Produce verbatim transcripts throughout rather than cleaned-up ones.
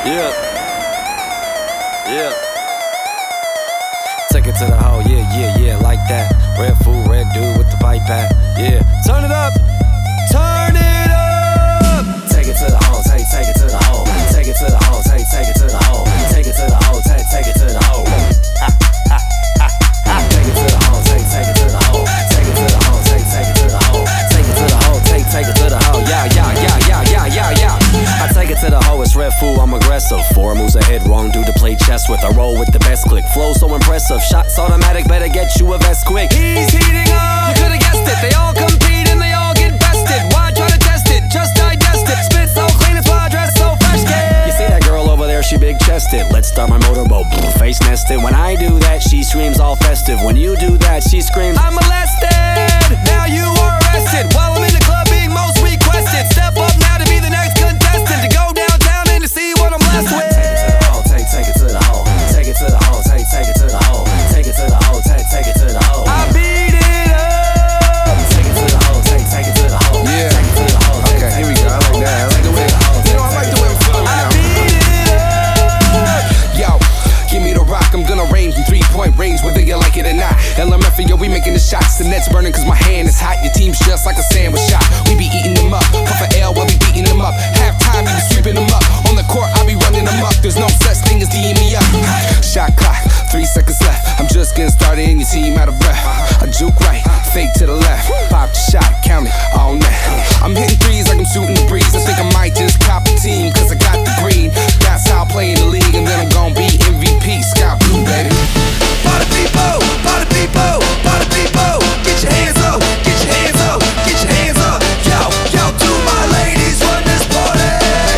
Yeah. Yeah. Take it to the hole, yeah, yeah, yeah, like that. Red fool, red dude with the pipe pack. Yeah. Turn it up. Turn it up. Take it to the hole, take, take it to the hole. Take it to the hole, take, take it to the hole. Take it to the hole, take, take it to the hole. Ha, ha, ha, ha. Take it to the hole, take, take it to the hole. Take it to the hole, take, take it to the hole. Take it to the hole, take, take it to the hole. Yeah, yeah, yeah, yeah, yeah, yeah, yeah. I take it to the hole, it's red fool, I'm aggressive. Four moves ahead, wrong dude to play chess with. I roll with the best click, flow so impressive. Shots automatic, better get you a vest quick. He's heating up, you could've guessed it. They all compete and they all get bested. Why try to test it? Just digest it. Spit so clean, it's why I dress so fresh, kid. You see that girl over there, she big chested. Let's start my motorboat, face nested. When I do that, she screams all festive. When you do that, she screams, I'm molested. Now you are arrested. While I'm in the club being most requested. Step up now to be the next contestant. To go downtown and to see what I'm blessed with. Take, take it to the hole. Take it to the hole. Take, take it to the hole. Take it to the hole. Take, take it to the hole. I beat it up. Take it to the hole. Take, take it to the hole. Yeah. Take it to the hole. Okay, here we go. I like that. I like the way. You know, I like the way I'm feeling I now. beat it up. Yo, give me the rock. I'm gonna range from three-point range, whether you like it or not. L M F and yo, we making the shots. The net's burning cause my hand is hot. Your team's just like a sandwich shop. We be eating them up. Puff a L while we beating them up. Halftime, we be sweeping them up. On the court, I be running them up. There's no such thing as D'ing me up. Shot clock, three seconds left. I'm just getting started and your team out of breath. I juke right, fake to the left. Pop the shot, count it all night. I'm hitting threes like I'm shooting the breeze. I think I might just cop a team cause I got the green. That's how I play in the league and then I'm gon' be M V P. Scott Blue, baby. Party people, party people, party people. Get your hands up, get your hands up, get your hands up. Yo, yo, to my ladies, run this party.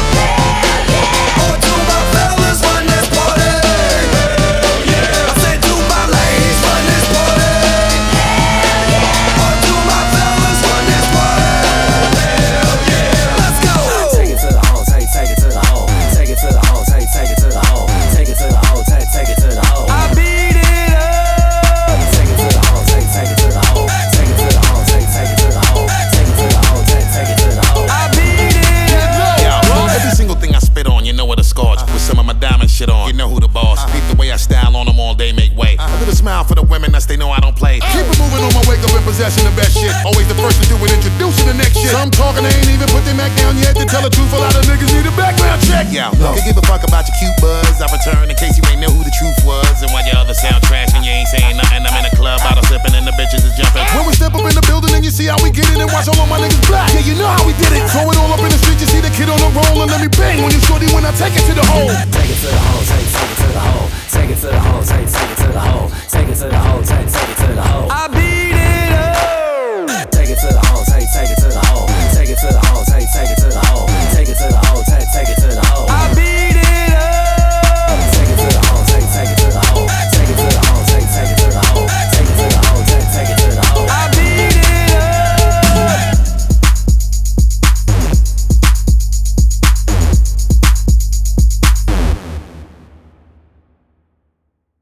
Or to my fellas, run this party. I said to my ladies, run this party. Or to my fellas, run this party. Let's go. Take it to the hole, take, take it to the hole. Take it to the hole, take, take it to the hole. Take it to the hole, take, take it to the hole. I beat it up. Take it to the hole, take, take it to the hole. Take it to the hole, take, take it to the hole. Take it to the hole, take, take it to the hole. I beat it up. Yo, every single thing I spit on, you know what a scorch. With some of my diamond shit on, you know who the boss. Beat the way I style on them all day, make way. A little smile for the women, that's they know I don't play. Keep it moving on my wake up in possession of best shit. Always the first to do it, introducing the next shit. Some talking, they ain't even put their Mac down yet. To tell the truth, a lot of niggas need a background check. Yo, could give a fuck about your cute buzz. I return in case you ain't know who the truth was. And while your other sound trash and you ain't saying nothing, I'm in a club, bottle sipping and the bitches is jumping. When we step up in the building and you see how we get it and watch all of my niggas black. Yeah, you know how we did it. Throw it all up in the street, you see the kid on the roll and let me bang when you shorty when I take it to the hole. Take it to the hole, take, take it to the hole. Take it to the hole, take, take it to the hole.